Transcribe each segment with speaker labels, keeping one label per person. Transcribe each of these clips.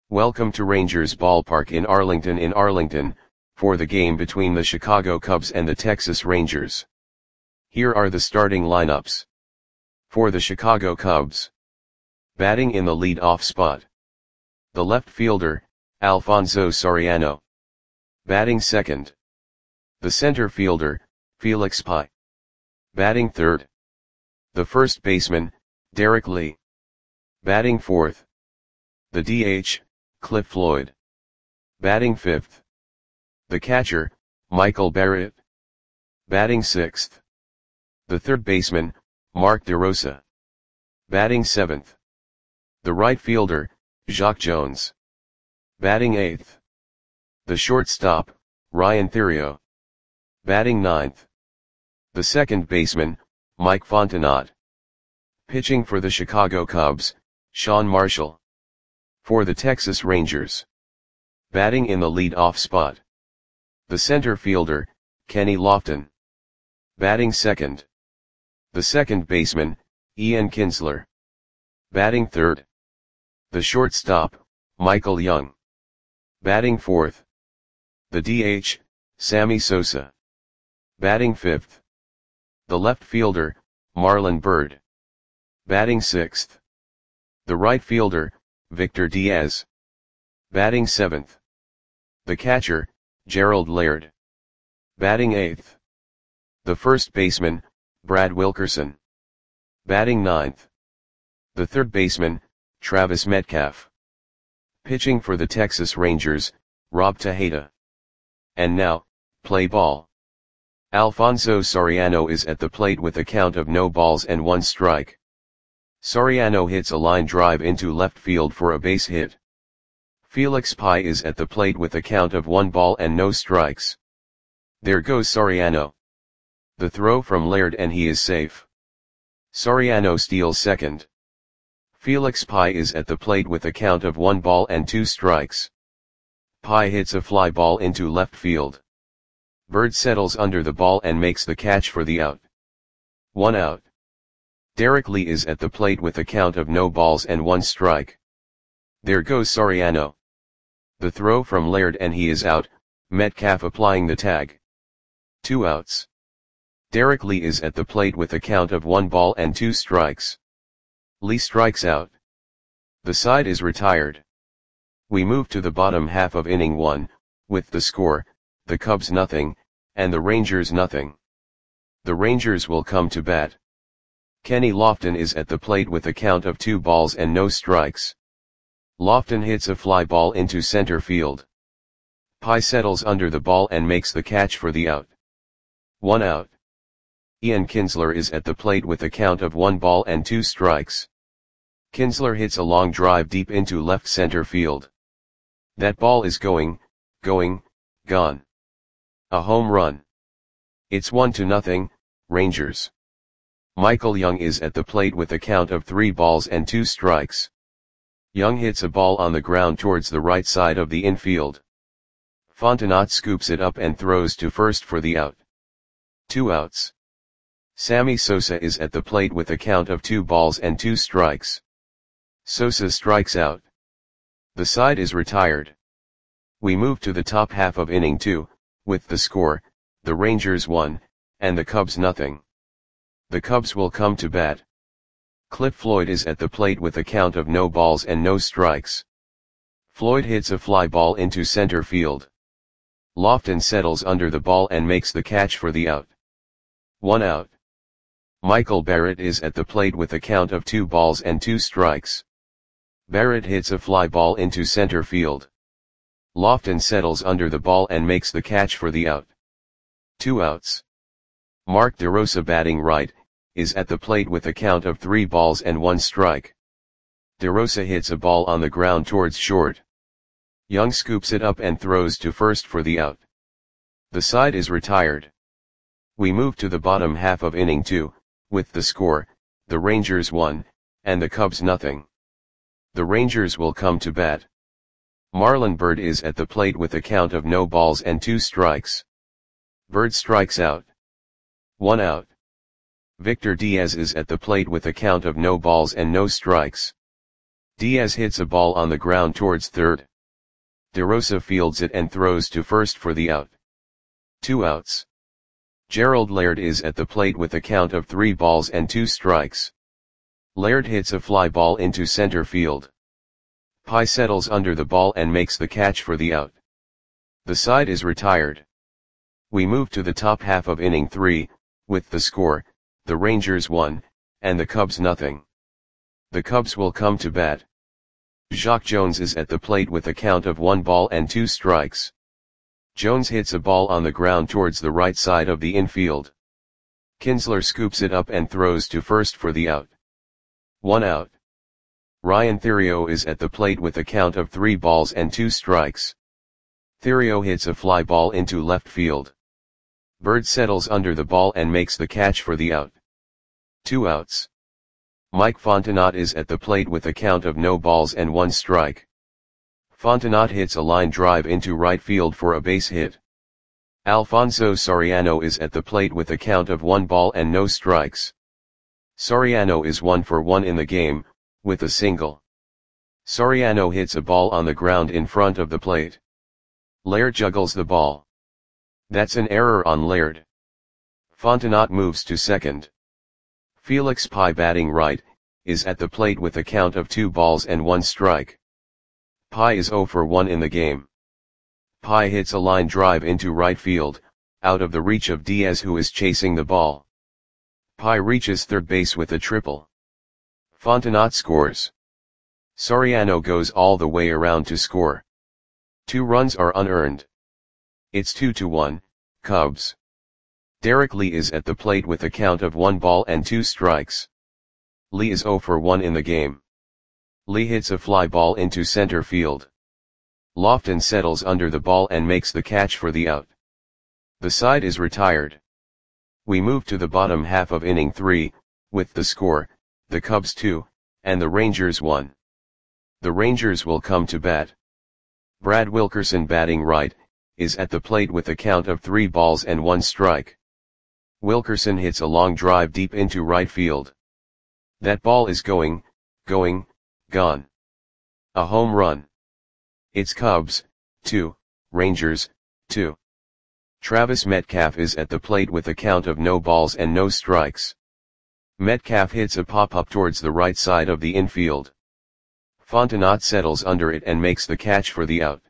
Speaker 1: Welcome to Rangers Ballpark in Arlington, for the game between the Chicago Cubs and the Texas Rangers. Here are the starting lineups. For the Chicago Cubs. Batting in the lead-off spot. The left fielder, Alfonso Soriano. Batting second. The center fielder, Felix Pie. Batting third. The first baseman, Derek Lee. Batting fourth. The DH, Cliff Floyd. Batting fifth. The catcher, Michael Barrett. Batting sixth. The third baseman, Mark DeRosa. Batting seventh. The right fielder, Jacque Jones. Batting eighth. The shortstop, Ryan Theriot. Batting ninth. The second baseman, Mike Fontenot. Pitching for the Chicago Cubs, Sean Marshall. For the Texas Rangers. Batting in the lead-off spot. The center fielder, Kenny Lofton. Batting second. The second baseman, Ian Kinsler. Batting third. The shortstop, Michael Young. Batting fourth. The DH, Sammy Sosa. Batting fifth. The left fielder, Marlon Byrd. Batting sixth. The right fielder, Victor Diaz. Batting seventh. The catcher, Gerald Laird. Batting eighth. The first baseman, Brad Wilkerson. Batting ninth. The third baseman, Travis Metcalf. Pitching for the Texas Rangers, Rob Tejada. And now, play ball. Alfonso Soriano is at the plate with a count of no balls and one strike. Soriano hits a line drive into left field for a base hit. Felix Pie is at the plate with a count of 1 ball and no strikes. There goes Soriano. The throw from Laird and he is safe. Soriano steals second. Felix Pie is at the plate with a count of 1 ball and 2 strikes. Pie hits a fly ball into left field. Byrd settles under the ball and makes the catch for the out. 1 out. Derek Lee is at the plate with a count of no balls and 1 strike. There goes Soriano. The throw from Laird and he is out, Metcalf applying the tag. 2 outs. Derek Lee is at the plate with a count of 1 ball and 2 strikes. Lee strikes out. The side is retired. We move to the bottom half of inning 1, with the score, the Cubs nothing, and the Rangers nothing. The Rangers will come to bat. Kenny Lofton is at the plate with a count of 2 balls and no strikes. Lofton hits a fly ball into center field. Pie settles under the ball and makes the catch for the out. 1 out. Ian Kinsler is at the plate with a count of 1 ball and 2 strikes. Kinsler hits a long drive deep into left center field. That ball is gone. A home run. It's 1-0, Rangers. Michael Young is at the plate with a count of 3 balls and 2 strikes. Young hits a ball on the ground towards the right side of the infield. Fontenot scoops it up and throws to first for the out. 2 outs. Sammy Sosa is at the plate with a count of 2 balls and 2 strikes. Sosa strikes out. The side is retired. We move to the top half of inning 2, with the score, the Rangers 1, and the Cubs nothing. The Cubs will come to bat. Cliff Floyd is at the plate with a count of no balls and no strikes. Floyd hits a fly ball into center field. Lofton settles under the ball and makes the catch for the out. 1 out. Michael Barrett is at the plate with a count of 2 balls and 2 strikes. Barrett hits a fly ball into center field. Lofton settles under the ball and makes the catch for the out. 2 outs. Mark DeRosa batting right, is at the plate with a count of 3 balls and 1 strike. DeRosa hits a ball on the ground towards short. Young scoops it up and throws to first for the out. The side is retired. We move to the bottom half of inning 2, with the score, the Rangers 1, and the Cubs nothing. The Rangers will come to bat. Marlon Byrd is at the plate with a count of no balls and 2 strikes. Byrd strikes out. 1 out. Victor Diaz is at the plate with a count of no balls and no strikes. Diaz hits a ball on the ground towards third. DeRosa fields it and throws to first for the out. 2 outs. Gerald Laird is at the plate with a count of 3 balls and 2 strikes. Laird hits a fly ball into center field. Pye settles under the ball and makes the catch for the out. The side is retired. We move to the top half of inning 3, with the score, the Rangers 1, and the Cubs nothing. The Cubs will come to bat. Jacque Jones is at the plate with a count of 1 ball and 2 strikes. Jones hits a ball on the ground towards the right side of the infield. Kinsler scoops it up and throws to first for the out. 1 out. Ryan Theriot is at the plate with a count of 3 balls and 2 strikes. Theriot hits a fly ball into left field. Bird settles under the ball and makes the catch for the out. 2 outs. Mike Fontenot is at the plate with a count of no balls and 1 strike. Fontenot hits a line drive into right field for a base hit. Alfonso Soriano is at the plate with a count of 1 ball and no strikes. Soriano is 1 for 1 in the game, with a single. Soriano hits a ball on the ground in front of the plate. Laird juggles the ball. That's an error on Laird. Fontenot moves to second. Felix Pye, batting right, is at the plate with a count of 2 balls and 1 strike. Pye is 0 for 1 in the game. Pye hits a line drive into right field, out of the reach of Diaz, who is chasing the ball. Pye reaches third base with a triple. Fontenot scores. Soriano goes all the way around to score. 2 runs are unearned. It's 2-1, Cubs. Derek Lee is at the plate with a count of 1 ball and 2 strikes. Lee is 0 for 1 in the game. Lee hits a fly ball into center field. Lofton settles under the ball and makes the catch for the out. The side is retired. We move to the bottom half of inning 3, with the score, the Cubs 2, and the Rangers 1. The Rangers will come to bat. Brad Wilkerson, batting right, is at the plate with a count of 3 balls and 1 strike. Wilkerson hits a long drive deep into right field. That ball is gone. A home run. It's Cubs 2, Rangers 2. Travis Metcalf is at the plate with a count of no balls and no strikes. Metcalf hits a pop-up towards the right side of the infield. Fontenot settles under it and makes the catch for the out.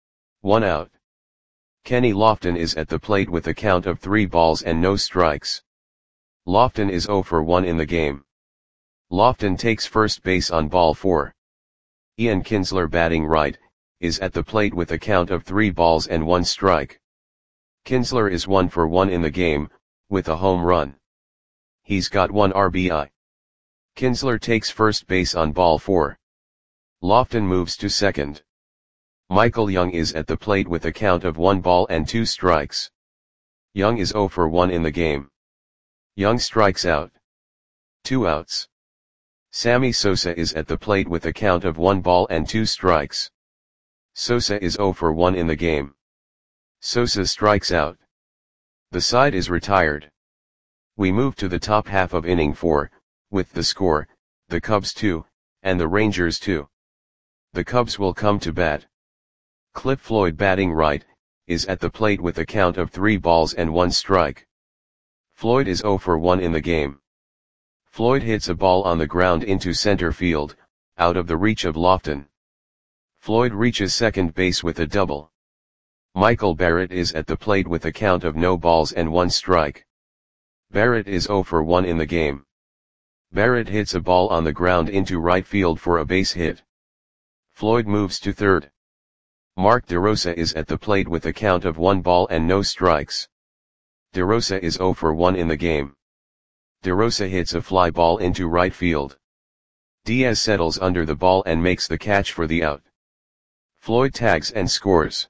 Speaker 1: 1 out. Kenny Lofton is at the plate with a count of 3 balls and no strikes. Lofton is 0 for 1 in the game. Lofton takes first base on ball 4. Ian Kinsler, batting right, is at the plate with a count of 3 balls and 1 strike. Kinsler is 1 for 1 in the game, with a home run. He's got 1 RBI. Kinsler takes first base on ball 4. Lofton moves to second. Michael Young is at the plate with a count of 1 ball and 2 strikes. Young is 0 for 1 in the game. Young strikes out. 2 outs. Sammy Sosa is at the plate with a count of 1 ball and 2 strikes. Sosa is 0 for 1 in the game. Sosa strikes out. The side is retired. We move to the top half of inning 4, with the score, the Cubs 2, and the Rangers 2. The Cubs will come to bat. Cliff Floyd, batting right, is at the plate with a count of 3 balls and 1 strike. Floyd is 0 for 1 in the game. Floyd hits a ball on the ground into center field, out of the reach of Lofton. Floyd reaches second base with a double. Michael Barrett is at the plate with a count of no balls and 1 strike. Barrett is 0 for 1 in the game. Barrett hits a ball on the ground into right field for a base hit. Floyd moves to third. Mark DeRosa is at the plate with a count of 1 ball and no strikes. DeRosa is 0 for 1 in the game. DeRosa hits a fly ball into right field. Diaz settles under the ball and makes the catch for the out. Floyd tags and scores.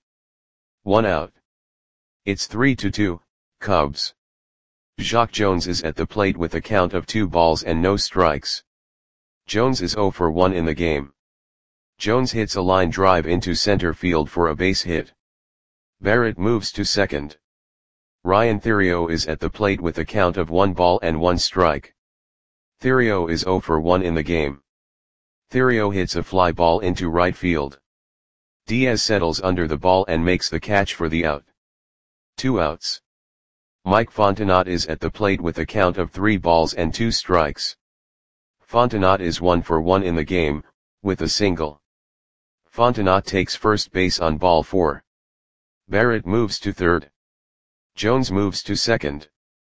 Speaker 1: 1 out. It's 3-2, Cubs. Jacque Jones is at the plate with a count of 2 balls and no strikes. Jones is 0 for 1 in the game. Jones hits a line drive into center field for a base hit. Barrett moves to second. Ryan Theriot is at the plate with a count of 1 ball and 1 strike. Theriot is 0 for 1 in the game. Thério hits a fly ball into right field. Diaz settles under the ball and makes the catch for the out. 2 outs. Mike Fontenot is at the plate with a count of 3 balls and 2 strikes. Fontenot is 1 for 1 in the game, with a single. Fontenot takes first base on ball 4. Barrett moves to third. Jones moves to second.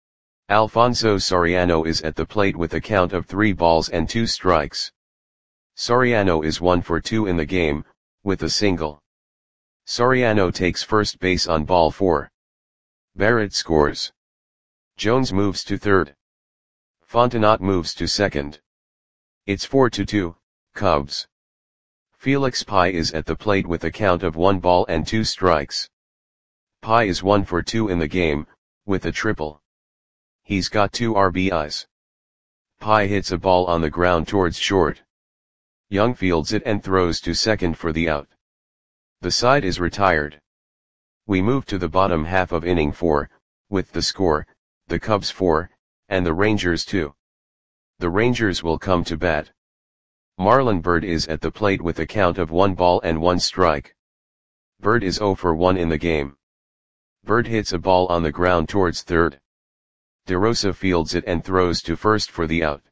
Speaker 1: Alfonso Soriano is at the plate with a count of 3 balls and 2 strikes. Soriano is 1 for 2 in the game, with a single. Soriano takes first base on ball 4. Barrett scores. Jones moves to third. Fontenot moves to second. It's 4-2, Cubs. Felix Pie is at the plate with a count of 1 ball and 2 strikes. Pie is 1 for 2 in the game, with a triple. He's got 2 RBIs. Pie hits a ball on the ground towards short. Young fields it and throws to second for the out. The side is retired. We move to the bottom half of inning 4, with the score, the Cubs 4, and the Rangers 2. The Rangers will come to bat. Marlon Byrd is at the plate with a count of 1 ball and 1 strike. Byrd is 0 for 1 in the game. Byrd hits a ball on the ground towards third. DeRosa fields it and throws to first for the out.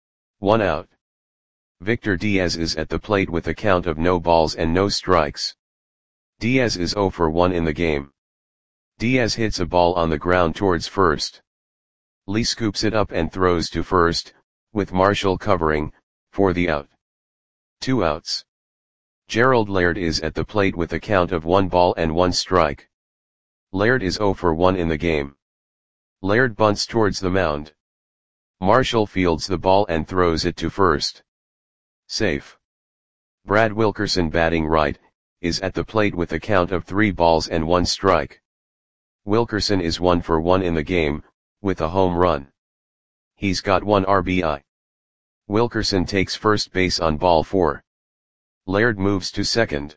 Speaker 1: 1 out. Victor Diaz is at the plate with a count of no balls and no strikes. Diaz is 0 for 1 in the game. Diaz hits a ball on the ground towards first. Lee scoops it up and throws to first, with Marshall covering, for the out. 2 outs. Gerald Laird is at the plate with a count of 1 ball and 1 strike. Laird is 0 for 1 in the game. Laird bunts towards the mound. Marshall fields the ball and throws it to first. Safe. Brad Wilkerson, batting right, is at the plate with a count of 3 balls and 1 strike. Wilkerson is 1 for 1 in the game, with a home run. He's got 1 RBI. Wilkerson takes first base on ball 4. Laird moves to second.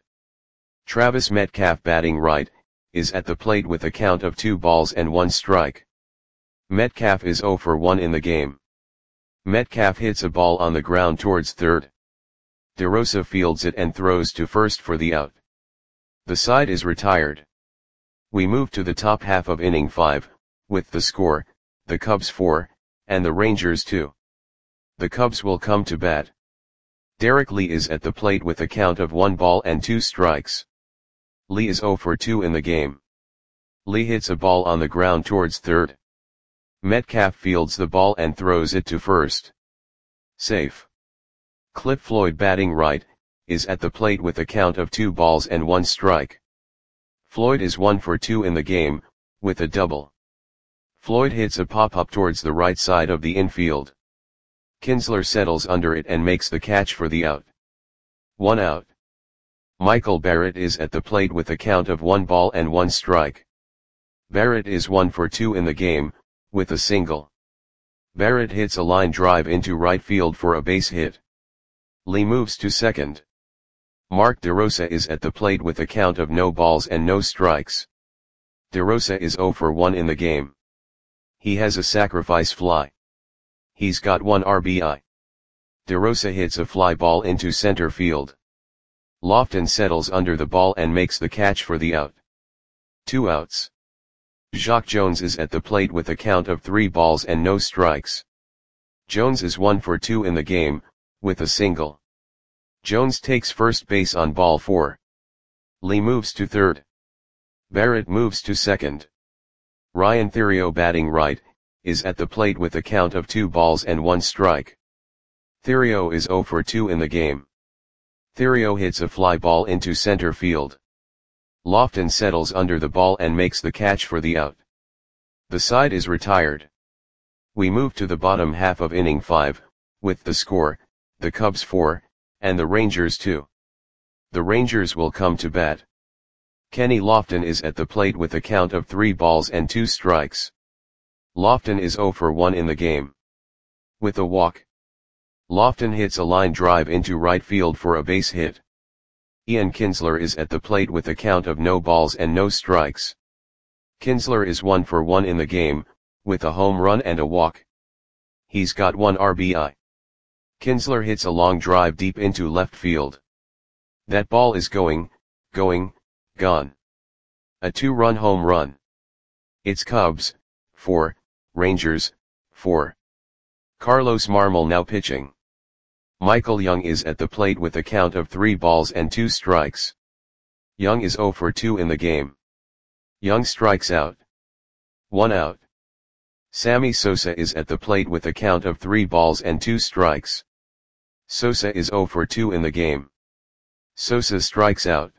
Speaker 1: Travis Metcalf, batting right, is at the plate with a count of 2 balls and 1 strike. Metcalf is 0 for 1 in the game. Metcalf hits a ball on the ground towards third. DeRosa fields it and throws to first for the out. The side is retired. We move to the top half of inning 5, with the score, the Cubs 4, and the Rangers 2. The Cubs will come to bat. Derek Lee is at the plate with a count of 1 ball and 2 strikes. Lee is 0 for 2 in the game. Lee hits a ball on the ground towards third. Metcalf fields the ball and throws it to first. Safe. Cliff Floyd, batting right, is at the plate with a count of 2 balls and 1 strike. Floyd is 1 for 2 in the game, with a double. Floyd hits a pop-up towards the right side of the infield. Kinsler settles under it and makes the catch for the out. 1 out. Michael Barrett is at the plate with a count of 1 ball and 1 strike. Barrett is 1 for 2 in the game, with a single. Barrett hits a line drive into right field for a base hit. Lee moves to second. Mark DeRosa is at the plate with a count of no balls and no strikes. DeRosa is 0 for 1 in the game. He has a sacrifice fly. He's got 1 RBI. DeRosa hits a fly ball into center field. Lofton settles under the ball and makes the catch for the out. 2 outs. Jacque Jones is at the plate with a count of 3 balls and no strikes. Jones is 1 for 2 in the game, with a single. Jones takes first base on ball 4. Lee moves to third. Barrett moves to second. Ryan Thério, batting right, is at the plate with a count of 2 balls and 1 strike. Thério is 0 for 2 in the game. Thério hits a fly ball into center field. Lofton settles under the ball and makes the catch for the out. The side is retired. We move to the bottom half of inning 5, with the score, the Cubs 4, and the Rangers 2. The Rangers will come to bat. Kenny Lofton is at the plate with a count of 3 balls and 2 strikes. Lofton is 0 for 1 in the game. With a walk. Lofton hits a line drive into right field for a base hit. Ian Kinsler is at the plate with a count of no balls and no strikes. Kinsler is 1 for 1 in the game, with a home run and a walk. He's got 1 RBI. Kinsler hits a long drive deep into left field. That ball is gone. A 2-run home run. It's Cubs, 4, Rangers, 4. Carlos Marmol now pitching. Michael Young is at the plate with a count of 3 balls and 2 strikes. Young is 0 for 2 in the game. Young strikes out. 1 out. Sammy Sosa is at the plate with a count of 3 balls and 2 strikes. Sosa is 0 for 2 in the game. Sosa strikes out.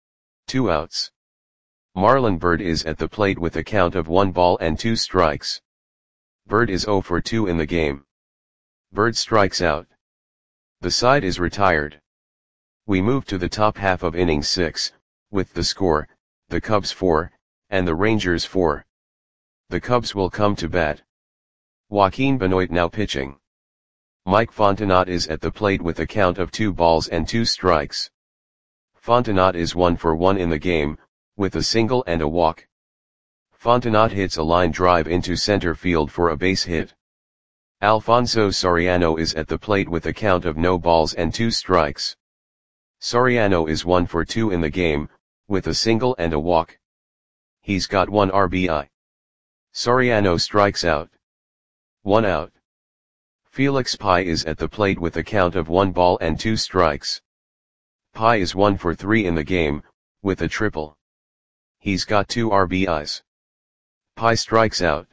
Speaker 1: 2 outs. Marlon Byrd is at the plate with a count of 1 ball and 2 strikes. Byrd is 0 for 2 in the game. Byrd strikes out. The side is retired. We move to the top half of inning 6, with the score, the Cubs 4, and the Rangers 4. The Cubs will come to bat. Joaquin Benoit now pitching. Mike Fontenot is at the plate with a count of 2 balls and 2 strikes. Fontenot is 1 for 1 in the game, with a single and a walk. Fontenot hits a line drive into center field for a base hit. Alfonso Soriano is at the plate with a count of no balls and 2 strikes. Soriano is 1 for 2 in the game, with a single and a walk. He's got 1 RBI. Soriano strikes out. 1 out. Felix Pie is at the plate with a count of 1 ball and 2 strikes. Pie is 1 for 3 in the game, with a triple. He's got 2 RBIs. Pie strikes out.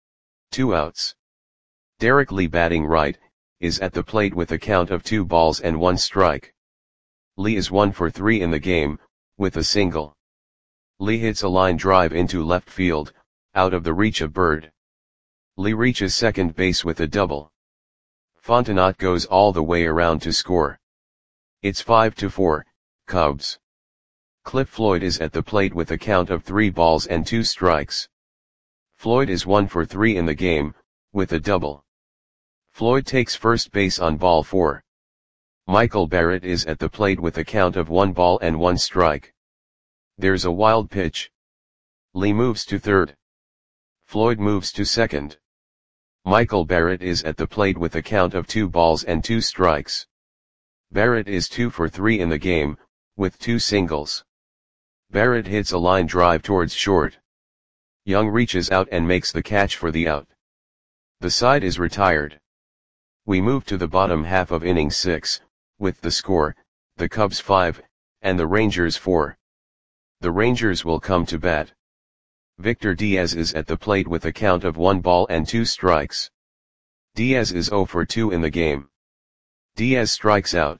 Speaker 1: 2 outs. Derek Lee batting right, is at the plate with a count of 2 balls and 1 strike. Lee is 1 for 3 in the game, with a single. Lee hits a line drive into left field, out of the reach of Byrd. Lee reaches second base with a double. Fontenot goes all the way around to score. It's 5-4, Cubs. Cliff Floyd is at the plate with a count of 3 balls and 2 strikes. Floyd is 1 for 3 in the game, with a double. Floyd takes first base on ball 4. Michael Barrett is at the plate with a count of 1 ball and 1 strike. There's a wild pitch. Lee moves to third. Floyd moves to second. Michael Barrett is at the plate with a count of 2 balls and 2 strikes. Barrett is 2 for 3 in the game, with 2 singles. Barrett hits a line drive towards short. Young reaches out and makes the catch for the out. The side is retired. We move to the bottom half of inning 6, with the score, the Cubs 5, and the Rangers 4. The Rangers will come to bat. Victor Diaz is at the plate with a count of 1 ball and 2 strikes. Diaz is 0 for 2 in the game. Diaz strikes out.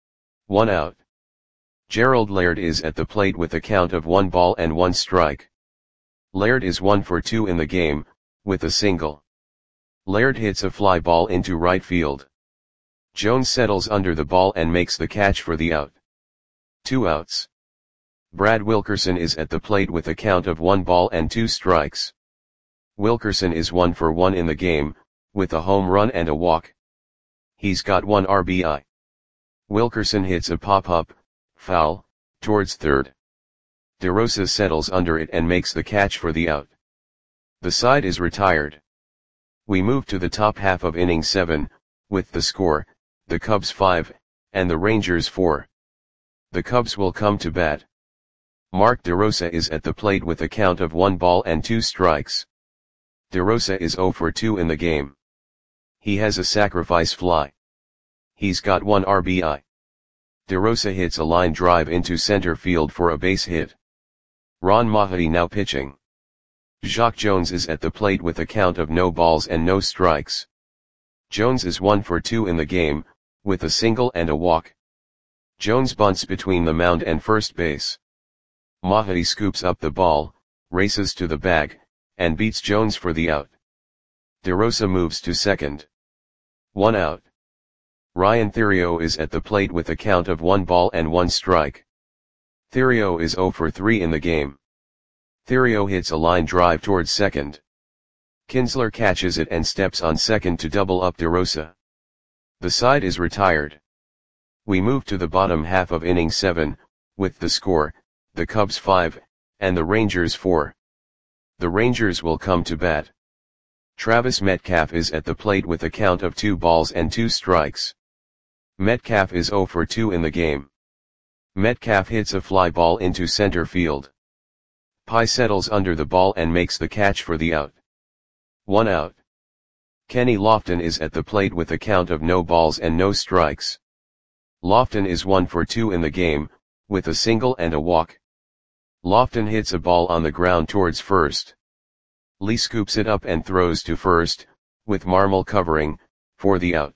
Speaker 1: 1 out. Gerald Laird is at the plate with a count of 1 ball and 1 strike. Laird is 1 for 2 in the game, with a single. Laird hits a fly ball into right field. Jones settles under the ball and makes the catch for the out. 2 outs. Brad Wilkerson is at the plate with a count of 1 ball and 2 strikes. Wilkerson is 1 for 1 in the game, with a home run and a walk. He's got 1 RBI. Wilkerson hits a pop-up, foul, towards third. DeRosa settles under it and makes the catch for the out. The side is retired. We move to the top half of inning 7, with the score, the Cubs 5, and the Rangers 4. The Cubs will come to bat. Mark DeRosa is at the plate with a count of 1 ball and 2 strikes. DeRosa is 0 for 2 in the game. He has a sacrifice fly. He's got 1 RBI. DeRosa hits a line drive into center field for a base hit. Ron Mahadi now pitching. Jacque Jones is at the plate with a count of no balls and no strikes. Jones is 1 for 2 in the game, with a single and a walk. Jones bunts between the mound and first base. Mahadi scoops up the ball, races to the bag, and beats Jones for the out. DeRosa moves to second. 1 out. Ryan Theriot is at the plate with a count of 1 ball and 1 strike. Theriot is 0 for 3 in the game. Theriot hits a line drive towards second. Kinsler catches it and steps on second to double up DeRosa. The side is retired. We move to the bottom half of inning 7, with the score, the Cubs 5, and the Rangers 4. The Rangers will come to bat. Travis Metcalf is at the plate with a count of 2 balls and 2 strikes. Metcalf is 0 for 2 in the game. Metcalf hits a fly ball into center field. Pye settles under the ball and makes the catch for the out. 1 out. Kenny Lofton is at the plate with a count of no balls and no strikes. Lofton is 1 for 2 in the game, with a single and a walk. Lofton hits a ball on the ground towards first. Lee scoops it up and throws to first, with Marmol covering, for the out.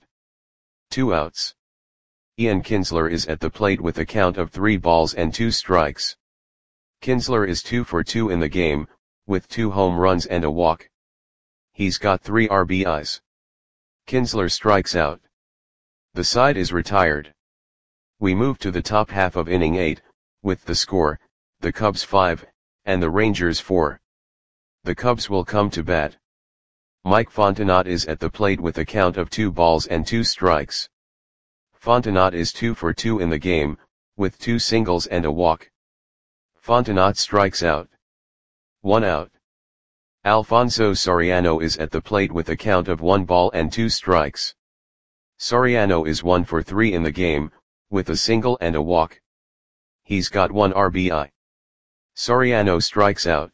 Speaker 1: 2 outs. Ian Kinsler is at the plate with a count of 3 balls and 2 strikes. Kinsler is 2 for 2 in the game, with 2 home runs and a walk. He's got 3 RBIs. Kinsler strikes out. The side is retired. We move to the top half of inning 8, with the score, the Cubs 5, and the Rangers 4. The Cubs will come to bat. Mike Fontenot is at the plate with a count of 2 balls and 2 strikes. Fontenot is 2 for 2 in the game, with 2 singles and a walk. Fontenot strikes out. 1 out. Alfonso Soriano is at the plate with a count of 1 ball and 2 strikes. Soriano is 1 for 3 in the game, with a single and a walk. He's got 1 RBI. Soriano strikes out.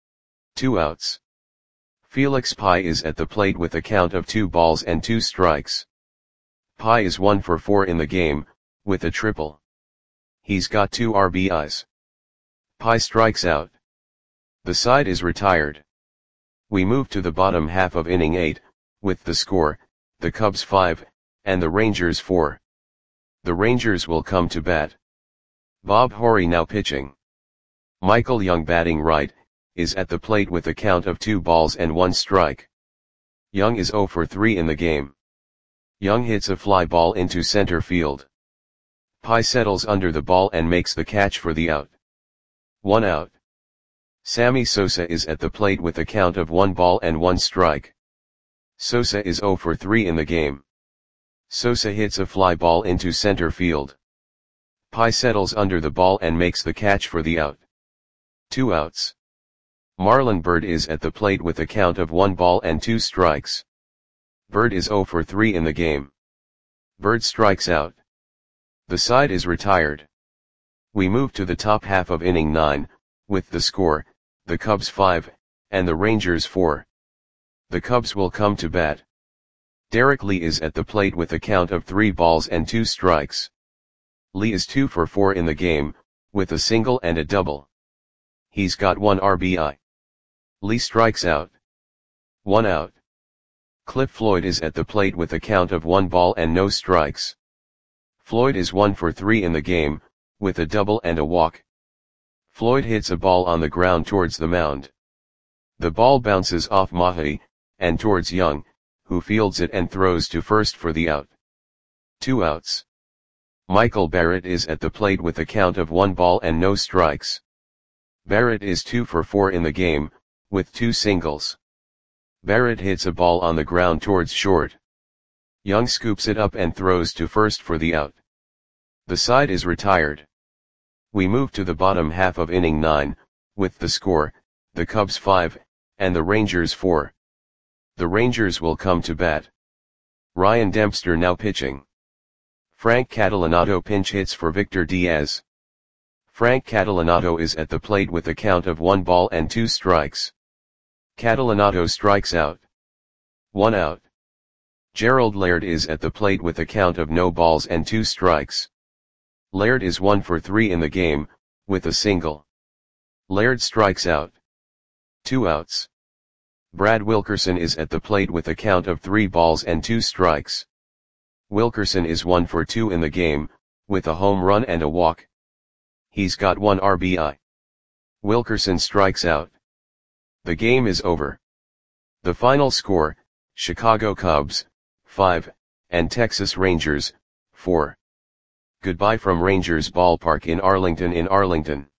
Speaker 1: 2 outs. Felix Pye is at the plate with a count of 2 balls and 2 strikes. Pye is 1 for 4 in the game, with a triple. He's got 2 RBIs. Pye strikes out. The side is retired. We move to the bottom half of inning 8, with the score, the Cubs 5, and the Rangers 4. The Rangers will come to bat. Bob Horry now pitching. Michael Young batting right, is at the plate with a count of 2 balls and 1 strike. Young is 0 for 3 in the game. Young hits a fly ball into center field. Pye settles under the ball and makes the catch for the out. 1 out. Sammy Sosa is at the plate with a count of 1 ball and 1 strike. Sosa is 0 for 3 in the game. Sosa hits a fly ball into center field. Pye settles under the ball and makes the catch for the out. 2 outs. Marlon Byrd is at the plate with a count of 1 ball and 2 strikes. Byrd is 0 for 3 in the game. Byrd strikes out. The side is retired. We move to the top half of inning 9, with the score, the Cubs 5, and the Rangers 4. The Cubs will come to bat. Derek Lee is at the plate with a count of 3 balls and 2 strikes. Lee is 2 for 4 in the game, with a single and a double. He's got 1 RBI. Lee strikes out. 1 out. Cliff Floyd is at the plate with a count of 1 ball and no strikes. Floyd is 1 for 3 in the game, with a double and a walk. Floyd hits a ball on the ground towards the mound. The ball bounces off Mahi, and towards Young, who fields it and throws to first for the out. 2 outs. Michael Barrett is at the plate with a count of 1 ball and no strikes. Barrett is 2 for 4 in the game, with 2 singles. Barrett hits a ball on the ground towards short. Young scoops it up and throws to first for the out. The side is retired. We move to the bottom half of inning 9, with the score, the Cubs 5, and the Rangers 4. The Rangers will come to bat. Ryan Dempster now pitching. Frank Catalanato pinch hits for Victor Diaz. Frank Catalanato is at the plate with a count of 1 ball and 2 strikes. Catalanato strikes out. 1 out. Gerald Laird is at the plate with a count of no balls and 2 strikes. Laird is 1 for 3 in the game, with a single. Laird strikes out. 2 outs. Brad Wilkerson is at the plate with a count of 3 balls and 2 strikes. Wilkerson is 1 for 2 in the game, with a home run and a walk. He's got 1 RBI. Wilkerson strikes out. The game is over. The final score, Chicago Cubs, 5, and Texas Rangers, 4. Goodbye from Rangers Ballpark in Arlington.